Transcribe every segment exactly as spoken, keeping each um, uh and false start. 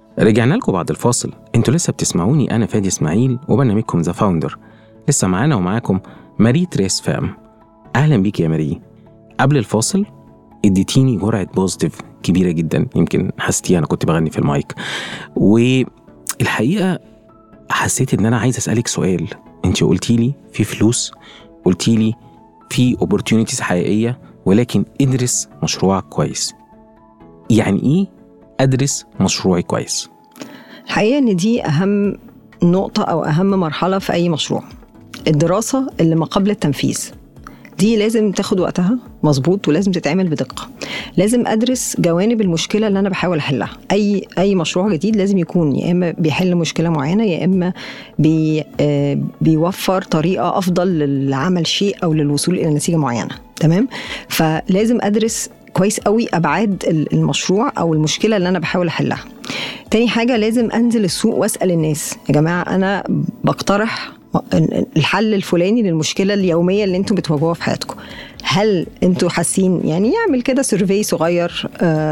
رجعنا لكم بعد الفاصل. انتوا لسه بتسمعوني، انا فادي اسماعيل وبرنامجكم ذا فاوندر. لسه معانا ومعاكم ماري تريس فام. اهلا بيك يا ماري. قبل الفاصل اديتيني جرعه بوزيتيف كبيره جدا، يمكن حسيتي انا كنت بغني في المايك. والحقيقه حسيت ان انا عايز اسالك سؤال. انت قلتي لي في فلوس، قلتي لي في opportunities حقيقيه، ولكن ادرس مشروعك كويس. يعني ايه ادرس مشروعي كويس؟ الحقيقة ان دي اهم نقطة او اهم مرحلة في اي مشروع. الدراسة اللي ما قبل التنفيذ دي لازم تاخد وقتها مظبوط، ولازم تتعمل بدقة. لازم ادرس جوانب المشكلة اللي انا بحاول احلها. اي اي مشروع جديد لازم يكون يا اما بيحل مشكلة معينة، يا اما بي آه بيوفر طريقة افضل للعمل شيء او للوصول الى نتيجة معينة. تمام. فلازم ادرس كويس قوي ابعاد المشروع او المشكله اللي انا بحاول احلها. تاني حاجه لازم انزل السوق واسال الناس، يا جماعه انا بقترح الحل الفلاني للمشكله اليوميه اللي انتم بتواجهوها في حياتكم، هل انتم حاسين؟ يعني يعمل كده سيرفي صغير،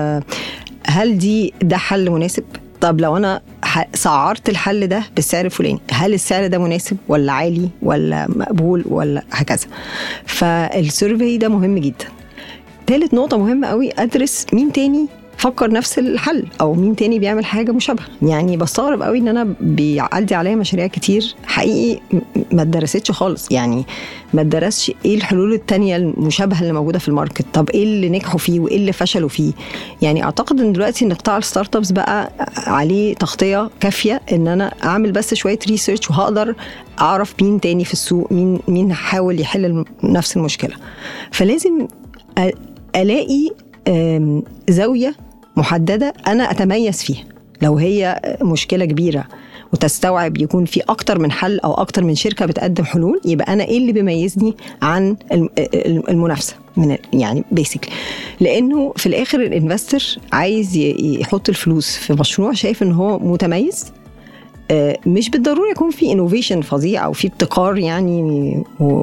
هل دي ده حل مناسب؟ طب لو انا سعرت الحل ده بالسعر الفلاني، هل السعر ده مناسب ولا عالي ولا مقبول ولا هكذا؟ فالسيرفي ده مهم جدا. ثالث نقطة مهمة قوي، أدرس مين تاني فكر نفس الحل أو مين تاني بيعمل حاجة مشابهة. يعني بستغرب قوي إن أنا بيعدي عليا مشاريع كتير حقيقي ما اتدرستش خالص، يعني ما اتدرسش إيه الحلول التانية المشابهة اللي موجودة في الماركت، طب إيه اللي نجحوا فيه وإيه اللي فشلوا فيه. يعني أعتقد إن دلوقتي إن قطاع الستارت ابس بقى عليه تغطية كافية إن أنا أعمل بس شوية ريسيرش وهقدر أعرف مين تاني في السوق، مين مين حاول يحل نفس المشكلة. فلازم ألاقي زاوية محددة أنا أتميز فيها. لو هي مشكلة كبيرة وتستوعب يكون في أكتر من حل أو أكتر من شركة بتقدم حلول، يبقى أنا إيه اللي بيميزني عن المنافسة من يعني بيسك. لأنه في الآخر الانفستر عايز يحط الفلوس في مشروع شايف إنه هو متميز، مش بالضرورة يكون في innovation فظيع أو في ابتكار يعني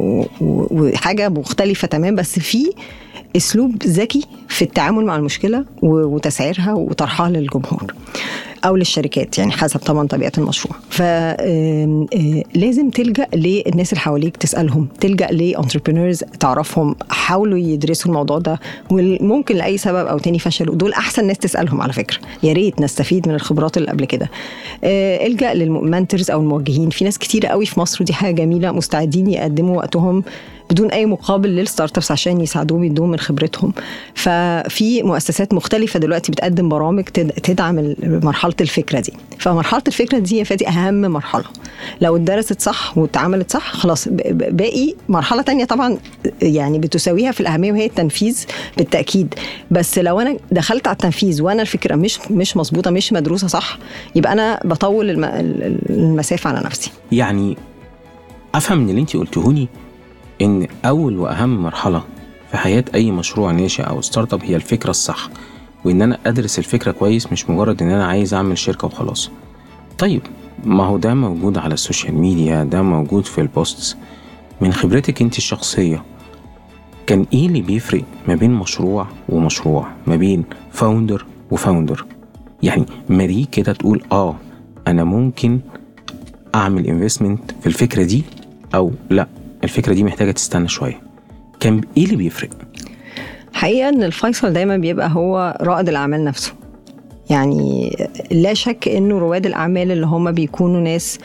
وحاجة مختلفة تمام، بس في اسلوب ذكي في التعامل مع المشكله وتسعيرها وطرحها للجمهور او للشركات، يعني حسب طبعا طبيعه المشروع. فلازم تلجا للناس اللي حواليك تسالهم، تلجا لانتربرينورز تعرفهم، حاولوا يدرسوا الموضوع ده وممكن لاي سبب او تاني فشلوا، دول احسن ناس تسالهم على فكره. يا ريت نستفيد من الخبرات اللي قبل كده. الجا للمنتورز او الموجهين، في ناس كتير قوي في مصر ودي حاجه جميله مستعدين يقدموا وقتهم بدون اي مقابل للستارت ابس عشان يساعدوهم يدوهم من خبرتهم. ففي مؤسسات مختلفه دلوقتي بتقدم برامج تدعم مرحله الفكره دي. فمرحله الفكره دي يا فادي اهم مرحله، لو اتدرست صح واتعملت صح خلاص باقي مرحله تانية طبعا يعني بتساويها في الاهميه وهي التنفيذ بالتاكيد. بس لو انا دخلت على التنفيذ وانا الفكره مش مش مظبوطه مش مدروسه صح، يبقى انا بطول المسافه على نفسي. يعني افهم من اللي انت قلتهولي إن أول وأهم مرحلة في حياة أي مشروع ناشئ أو ستارت اب هي الفكرة الصح، وإن أنا أدرس الفكرة كويس، مش مجرد إن أنا عايز أعمل شركة وخلاص. طيب ما هو ده موجود على السوشيال ميديا، ده موجود في البوستس. من خبرتك أنت الشخصية كان إيه اللي بيفرق ما بين مشروع ومشروع، ما بين فاوندر وفاوندر؟ يعني ماري كده تقول آه أنا ممكن أعمل انفستمنت في الفكرة دي، أو لأ الفكرة دي محتاجة تستنى شوية. كان إيه اللي بيفرق؟ حقيقة أن الفيصل دايما بيبقى هو رائد الأعمال نفسه. يعني لا شك أنه رواد الأعمال اللي هم بيكونوا ناس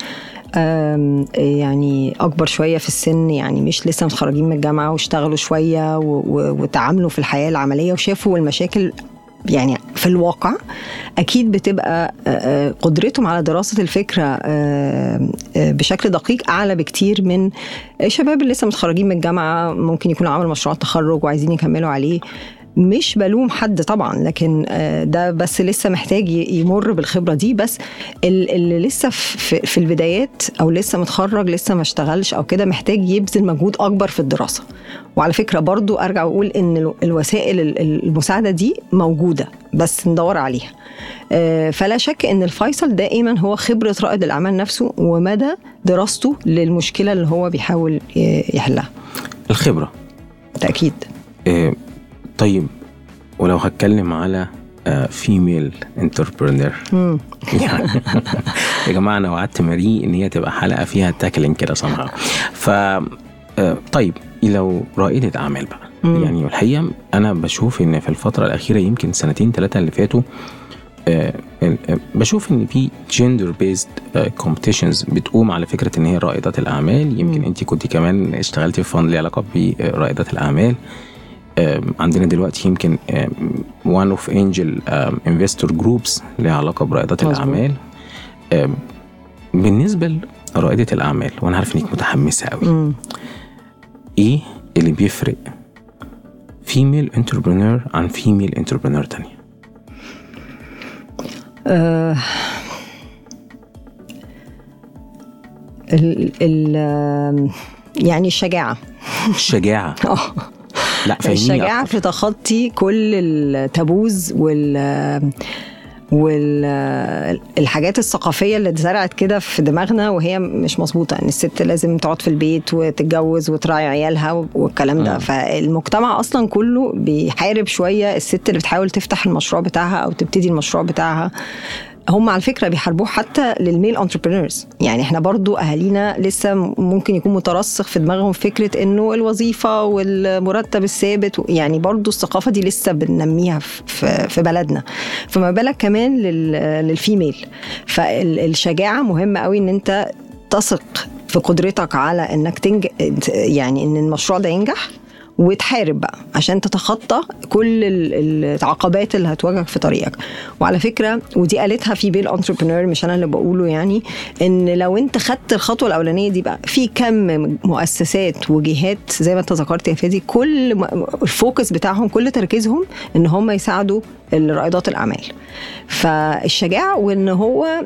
يعني أكبر شوية في السن، يعني مش لسه متخرجين من الجامعة واشتغلوا شوية وتعاملوا في الحياة العملية وشافوا المشاكل يعني في الواقع، أكيد بتبقى قدرتهم على دراسة الفكرة بشكل دقيق أعلى بكتير من شباب اللي لسه متخرجين من الجامعة ممكن يكونوا عملوا مشروع تخرج وعايزين يكملوا عليه. مش بلوم حد طبعا، لكن ده بس لسه محتاج يمر بالخبرة دي. بس اللي لسه في البدايات أو لسه متخرج لسه ما اشتغلش أو كده محتاج يبذل مجهود أكبر في الدراسة. وعلى فكرة برضو أرجع وأقول إن الوسائل المساعدة دي موجودة بس ندور عليها. فلا شك إن الفيصل دائما هو خبرة رائد الأعمال نفسه ومدى دراسته للمشكلة اللي هو بيحاول يحلها. الخبرة تأكيد. إيه طيب، ولو هتكلم على فيميل انتربرنور. يعني يا جماعه انا وعدت ماري ان هي تبقى حلقه فيها تاكلين كده صنعها. ف طيب لو رائده اعمال بقى، مم. يعني الحقيقه انا بشوف ان في الفتره الاخيره يمكن سنتين ثلاثه اللي فاتوا بشوف ان في جندر بيزد كومبيتيشنز بتقوم على فكره ان هي رائدات الاعمال. يمكن انت كنت كمان اشتغلتي في فند ليه علاقه برائدات الاعمال. عندنا دلوقتي يمكن one of angel investor groups لها علاقة برائدات الأعمال. بالنسبة لرائدة الأعمال وأنا عارف إنك متحمسة قوي، م. إيه اللي بيفرق female entrepreneur عن female entrepreneur تانية؟ uh, ال ال يعني الشجاعة. الشجاعة لا الشجاعة في تخطي كل التابوز وال والحاجات الثقافية اللي اتزرعت كده في دماغنا وهي مش مظبوطة، ان الست لازم تقعد في البيت وتتجوز وتراعي عيالها والكلام ده. فالمجتمع اصلا كله بيحارب شوية الست اللي بتحاول تفتح المشروع بتاعها او تبتدي المشروع بتاعها. هم على فكرة بيحاربوه حتى للميل انتربرينورز. يعني احنا برضو اهالينا لسه ممكن يكون مترسخ في دماغهم فكرة انه الوظيفة والمرتب الثابت، يعني برضو الثقافة دي لسه بننميها في, في بلدنا، فما بالك كمان للفيميل. فالشجاعة مهمة قوي ان انت تثق في قدرتك على انك تنج... يعني ان المشروع ده ينجح، وتحارب بقى عشان تتخطى كل العقبات اللي هتواجهك في طريقك. وعلى فكرة ودي قالتها في بيل انتربرنور، مش أنا اللي بقوله، يعني إن لو أنت خدت الخطوة الأولانية دي بقى في كم مؤسسات وجهات زي ما أنت ذكرت يا فادي، كل الفوكس بتاعهم كل تركيزهم إن هم يساعدوا الرائدات الأعمال. فالشجاعة وإن هو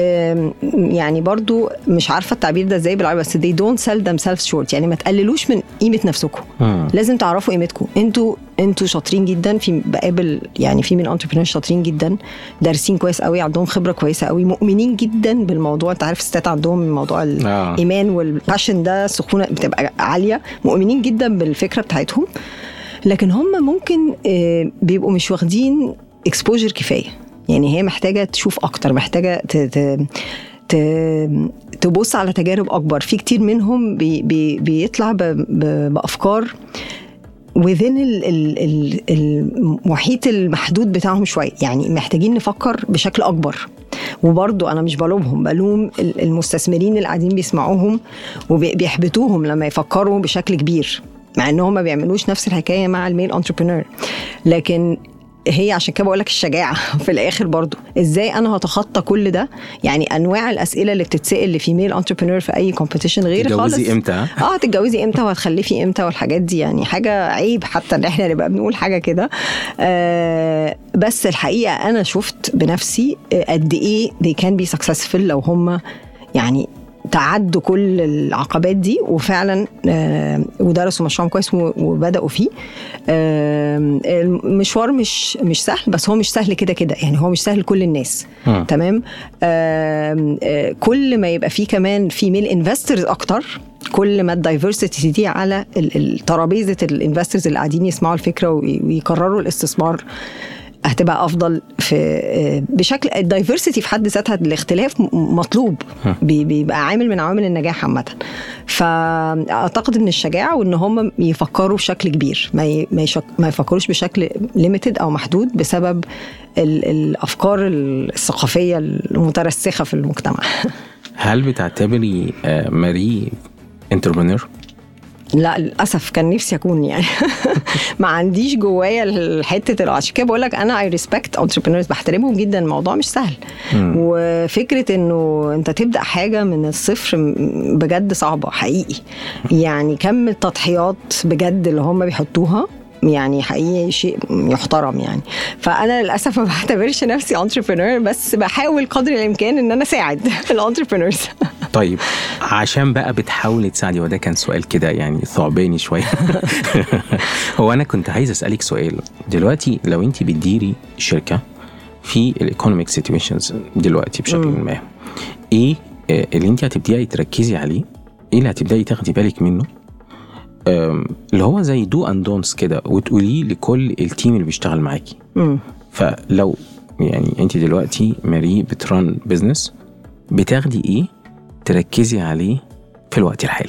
يعني برضو مش عارفة التعبير ده ازاي بالعربي، بس they don't sell themselves short. يعني ما تقللوش من قيمة نفسكم، لازم تعرفوا قيمتكم. انتوا انتوا شاطرين جدا في بقابل يعني في من انتربرينور شاطرين جدا، دارسين كويس قوي، عندهم خبرة كويسة قوي، مؤمنين جدا بالموضوع. انت عارف الستات عندهم موضوع الإيمان والباشن ده سخونة بتبقى عالية، مؤمنين جدا بالفكرة بتاعتهم، لكن هم ممكن بيبقوا مش واخدين exposure كفاية. يعني هي محتاجة تشوف أكتر، محتاجة ت... ت... ت... تبص على تجارب أكبر. في كتير منهم بي... بي... بيطلع ب... ب... بأفكار within ال... ال... ال... المحيط المحدود بتاعهم شوية. يعني محتاجين نفكر بشكل أكبر. وبرضو أنا مش بلومهم، بلوم المستثمرين اللي قاعدين بيسمعوهم وبيحبطوهم لما يفكروا بشكل كبير، مع أنهم ما بيعملوش نفس الحكاية مع الميل انتربرينور. لكن هي عشان كده بقولك الشجاعة في الآخر برضو، إزاي أنا هتخطى كل ده. يعني أنواع الأسئلة اللي بتتسأل لفيميل انتربرينور في أي كومبيتيشن غير خالص. تتجوزي إمتى؟ آه تتجوزي إمتى وهتخلفي إمتى والحاجات دي، يعني حاجة عيب حتى إن إحنا نبقى بنقول حاجة كده. آه بس الحقيقة أنا شفت بنفسي قد إيه they can be successful لو هم يعني تعدوا كل العقبات دي وفعلا آه ودرسوا مشروعهم كويس وبدأوا فيه. آه المشوار مش مش سهل، بس هو مش سهل كده كده، يعني هو مش سهل كل الناس. م. تمام. آه آه كل ما يبقى فيه كمان فيميل انفسترز اكتر، كل ما الدايفرسيتي دي على الترابيزه الانفسترز اللي قاعدين يسمعوا الفكره ويقرروا الاستثمار هتبقى افضل في بشكل. الدايفرسيتي في حد ذاتها الاختلاف مطلوب، بيبقى عامل من عوامل النجاح عامه. فاعتقد ان الشجاعه وان هم يفكروا بشكل كبير، ما ما يفكروش بشكل ليميتد او محدود بسبب الافكار الثقافيه المترسخه في المجتمع. هل بتعتبري ماري انتربرينور؟ لا للأسف، كان نفسي أكون يعني ما عنديش جوايا الحتة. عشان كده بقولك أنا I respect entrepreneurs، بحترمهم جدا. الموضوع مش سهل، م. وفكرة إنه أنت تبدأ حاجة من الصفر بجد صعبة حقيقي. يعني كم التضحيات بجد اللي هم بيحطوها يعني حقيقي شيء يحترم يعني. فأنا للأسف ما بعتبرش نفسي entrepreneur، بس بحاول قدر الإمكان إن أنا أساعد الانتربرينورز. طيب عشان بقى بتحاولي تساعدي، وده كان سؤال كده يعني ثعباني شوية. هو أنا كنت عايز أسألك سؤال دلوقتي. لو أنت بتديري شركة في الايكونوميك سيتويشنز دلوقتي بشكل م. ما، إيه اللي أنت هتبدأي تركزي عليه؟ إيه اللي هتبدأي تاخدي بالك منه اللي هو زي دو اند دونتس كده، وتقوليه لكل التيم اللي بيشتغل معاكي؟ فلو يعني انت دلوقتي ماري بتران بيزنس، بتاخدي ايه تركزي عليه في الوقت الحالي؟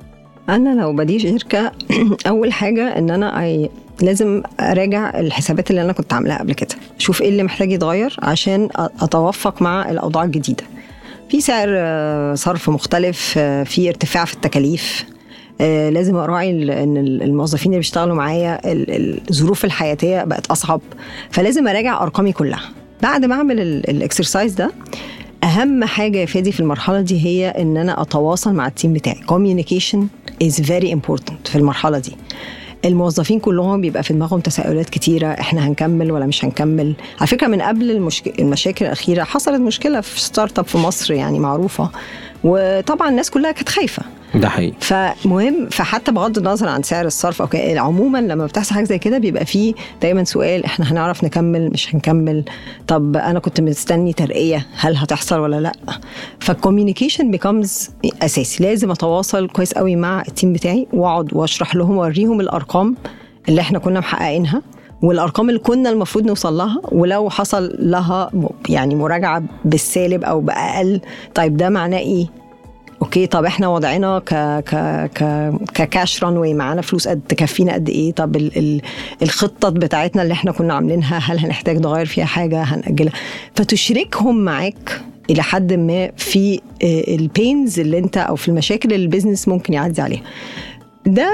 انا لو بدي شركه اول حاجه ان انا أي لازم اراجع الحسابات اللي انا كنت عاملاها قبل كده، اشوف ايه اللي محتاج يتغير عشان اتوافق مع الاوضاع الجديده. في سعر صرف مختلف، في ارتفاع في التكاليف، لازم اراعي ان الموظفين اللي بيشتغلوا معايا الظروف الحياتيه بقت اصعب، فلازم اراجع ارقامي كلها. بعد ما اعمل الاكسرسايز ده، اهم حاجه يا فادي في المرحله دي هي ان انا اتواصل مع التيم بتاعي. communication is very important في المرحله دي. الموظفين كلهم بيبقى في دماغهم تساؤلات كتيرة، احنا هنكمل ولا مش هنكمل. على فكرة من قبل المشك... المشاكل الأخيرة حصلت مشكلة في ستارت اب في مصر يعني معروفة، وطبعا الناس كلها كانت خايفة. ده حقيقي. فمهم، فحتى بغض النظر عن سعر الصرف او عموما لما بتحصل حاجه زي كده بيبقى فيه دايما سؤال، احنا هنعرف نكمل مش هنكمل؟ طب انا كنت مستني ترقيه، هل هتحصل ولا لا؟ فالكوميونيكيشن بيكمز اساسي. لازم اتواصل كويس قوي مع التيم بتاعي واقعد واشرح لهم واوريهم الارقام اللي احنا كنا محققينها والارقام اللي كنا المفروض نوصل لها، ولو حصل لها يعني مراجعه بالسالب او باقل، طيب ده معناه ايه؟ اوكي، طب احنا وضعنا ك ك ك ككاش رانوي، معانا فلوس قد تكفينا قد ايه؟ طب ال ال الخطه بتاعتنا اللي احنا كنا عاملينها هل هنحتاج نغير فيها حاجه، هنأجلها؟ فتشركهم معاك الى حد ما في البينز اللي انت او في المشاكل اللي البيزنس ممكن يعدي عليها. ده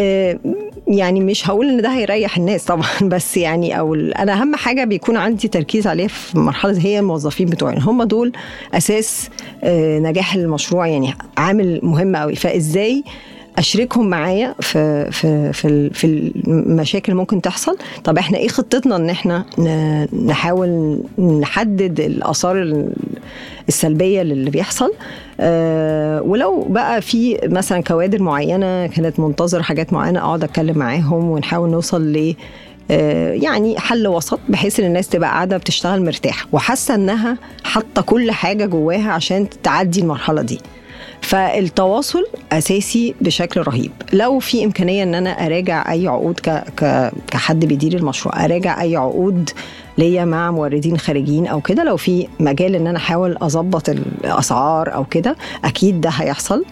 يعني مش هقول ان ده هيريح الناس طبعا، بس يعني او انا اهم حاجه بيكون عندي تركيز عليها في مرحله هي الموظفين بتوعي، هم دول اساس نجاح المشروع، يعني عامل مهم قوي. فازاي اشركهم معايا في في في في المشاكل ممكن تحصل؟ طب احنا ايه خطتنا ان احنا نحاول نحدد الاثار السلبيه اللي بيحصل؟ أه ولو بقى في مثلا كوادر معينه كانت منتظر حاجات معينه، اقعد اتكلم معاهم ونحاول نوصل ل يعني حل وسط، بحيث ان الناس تبقى قاعده بتشتغل مرتاحه وحاسه انها حاطه كل حاجه جواها عشان تعدي المرحله دي. فالتواصل اساسي بشكل رهيب. لو في امكانيه ان انا اراجع اي عقود ك ك كحد بيدير المشروع، اراجع اي عقود ليا مع موردين خارجيين او كده، لو في مجال ان انا احاول اظبط الاسعار او كده، اكيد ده هيحصل.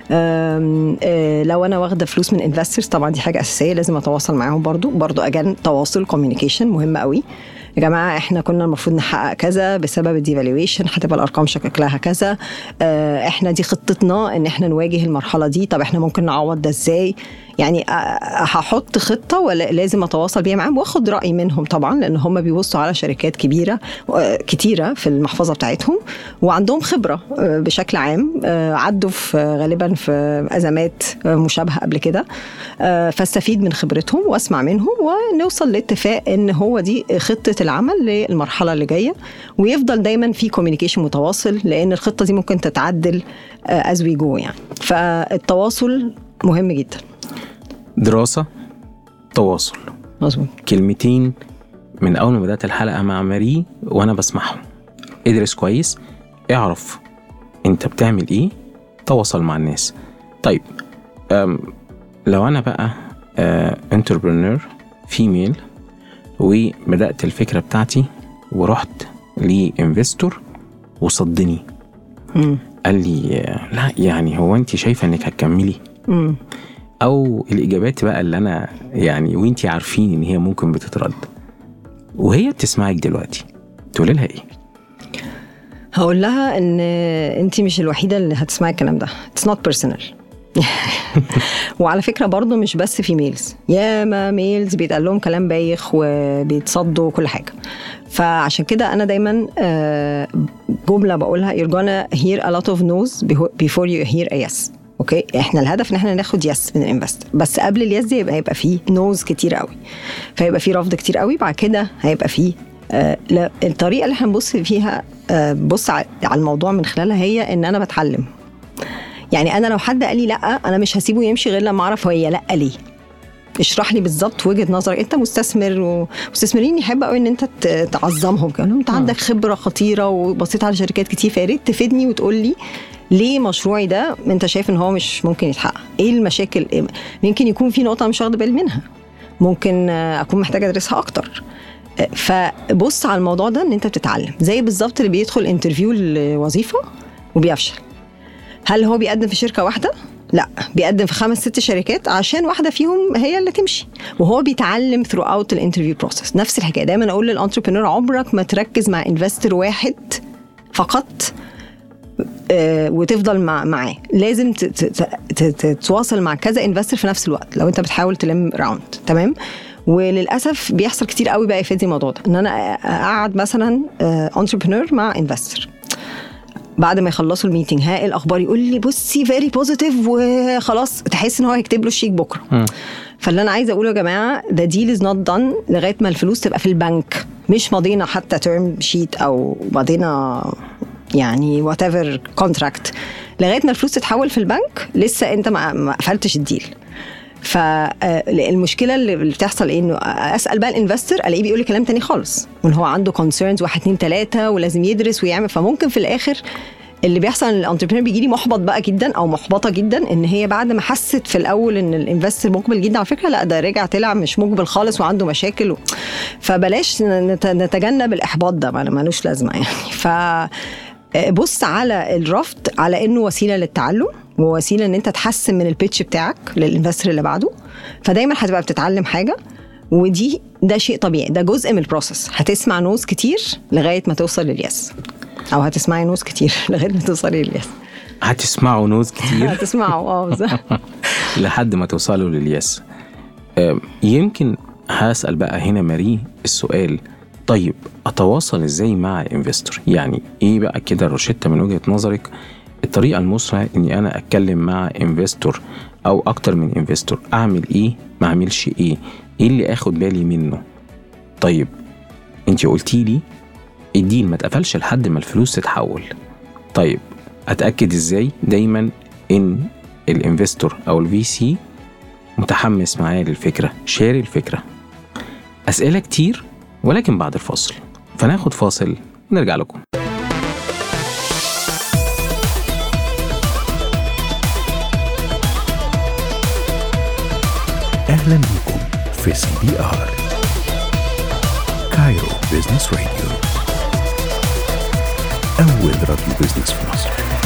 أم أه لو انا واخده فلوس من انفسترز، طبعا دي حاجه اساسيه لازم اتواصل معاهم برضو برضو اجان تواصل كوميونيكيشن مهم قوي. يا جماعه احنا كنا المفروض نحقق كذا، بسبب الديفالويشن هتبقى الارقام شكلها كذا، اه احنا دي خطتنا ان احنا نواجه المرحله دي، طب احنا ممكن نعوض ده ازاي؟ يعني هحط خطه ولا لازم اتواصل بيها معاهم واخد راي منهم طبعا، لان هم بيبصوا على شركات كبيره كتيره في المحفظه بتاعتهم وعندهم خبره بشكل عام، عدوا في غالبا في ازمات مشابهه قبل كده، فاستفيد من خبرتهم واسمع منهم ونوصل لاتفاق ان هو دي خطه العمل للمرحله اللي جايه، ويفضل دايما في كوميونيكيشن متواصل، لان الخطه دي ممكن تتعدل as we go يعني. فالتواصل مهم جدا. دراسة، تواصل، مظبوط. كلمتين من أول ما بدأت الحلقة مع ماري وأنا بسمعهم: ادرس كويس، اعرف أنت بتعمل إيه، تواصل مع الناس. طيب لو أنا بقى انتربرنور فيميل وبدأت الفكرة بتاعتي ورحت لإنفستور وصدني، م. قال لي لا يعني هو أنت شايفة أنك هتكملي؟ م. او الاجابات بقى اللي انا يعني وانتي عارفين ان هي ممكن بتترد، وهي بتسمعك دلوقتي، تقولي لها ايه؟ هقول لها ان انتي مش الوحيده اللي هتسمعي الكلام ده. It's not personal. وعلى فكره برضو مش بس في ميلز، ياما ميلز بيتقال لهم كلام بايخ وبيتصدوا كل حاجه. فعشان كده انا دايما جمله بقولها: you're gonna hear a lot of no's before you hear a yes. اوكي، احنا الهدف ان احنا ناخد يس من الانفستر، بس قبل اليس دي يبقى يبقى فيه نوز كتير قوي، فيبقى فيه رفض كتير قوي، بعد كده هيبقى فيه آه الطريقه اللي احنا نبص فيها آه بص على الموضوع من خلالها هي ان انا بتعلم. يعني انا لو حد قال لي لا، انا مش هسيبه يمشي غير لما اعرف هي لا ليه. اشرح لي بالظبط وجهه نظرك، انت مستثمر ومستثمرين يحب قوي ان انت تعظمهم، كانوا انت عندك خبره خطيره وبصيت على شركات كتير، فياريت تفيدني وتقول لي ليه مشروعي ده انت شايف ان هو مش ممكن يتحقق، ايه المشاكل، إيه؟ يمكن يكون في نقطه مش واخده بالي منها، ممكن اكون محتاجه ادرسها اكتر. فبص على الموضوع ده ان انت بتتعلم، زي بالظبط اللي بيدخل انترفيو لوظيفه وبيفشل. هل هو بيقدم في شركه واحده؟ لا، بيقدم في خمس ست شركات عشان واحده فيهم هي اللي تمشي، وهو بيتعلم throughout الانترفيو بروسس. نفس الحكايه دايما اقول للانتربرنور، عمرك ما تركز مع انفستر واحد فقط آه وتفضل مع معاه، لازم تتواصل مع كذا انفستر في نفس الوقت لو انت بتحاول تلم راوند. تمام. وللاسف بيحصل كتير قوي بقى يفيدني الموضوع ده، ان انا اقعد مثلا انتربرنور مع انفستر، بعد ما يخلصوا الميتنج ها ايه الاخبار، يقول لي بصي فيري بوزيتيف، وخلاص تحس ان هو هيكتب له الشيك بكره. م. فاللي انا عايزه اقوله يا جماعه، ده ديل از نوت دان لغايه ما الفلوس تبقى في البنك، مش ماضينا حتى تيرم شيت او ماضينا يعني وات ايفر كونتراكت، لغايه ما الفلوس تتحول في البنك لسه انت ما قفلتش الديل. فالمشكله اللي بتحصل ايه، انه اسال بقى الانفستر الاقيه بيقول لي كلام تاني خالص، وان هو عنده كونسيرنز واحد اتنين تلاته ولازم يدرس ويعمل. فممكن في الاخر اللي بيحصل ان الانتربرنور بيجي لي محبط بقى جدا او محبطه جدا، ان هي بعد ما حست في الاول ان الانفستر مقبل جدا على فكره، لا ده رجع طلع مش مقبل خالص وعنده مشاكل و... فبلاش نتجنب الاحباط ده، مالوش لازمه يعني. ف بص على الرفض على انه وسيله للتعلم ووسيله ان انت تحسن من البيتش بتاعك للانفستر اللي بعده، فدايما هتبقى بتتعلم حاجه، ودي ده شيء طبيعي، ده جزء من البروسس. هتسمع نوز كتير لغايه ما توصل لليس، او هتسمعي نوز كتير لغايه ما توصلي لليس. هتسمعوا نوز كتير هتسمعوا اه لحد ما توصلوا لليس. يمكن هسأل بقى هنا ماري السؤال، طيب اتواصل ازاي مع انفستور؟ يعني ايه بقى كده روشتة من وجهة نظرك الطريقة المثلى اني انا اتكلم مع انفستور او اكتر من انفستور؟ اعمل ايه، ما اعملش ايه، ايه اللي اخد بالي منه؟ طيب انتي قلتي لي الديل ما اتقفلش لحد ما الفلوس تتحول، طيب اتاكد ازاي دايما ان الانفستور او الفي سي متحمس معايا للفكره، شاري الفكره؟ اسئله كتير ولكن بعد الفاصل، فناخد فاصل نرجع لكم. اهلا بكم في سي بي ار كايرو بيزنس راديو، أول راديو بيزنس في مصر.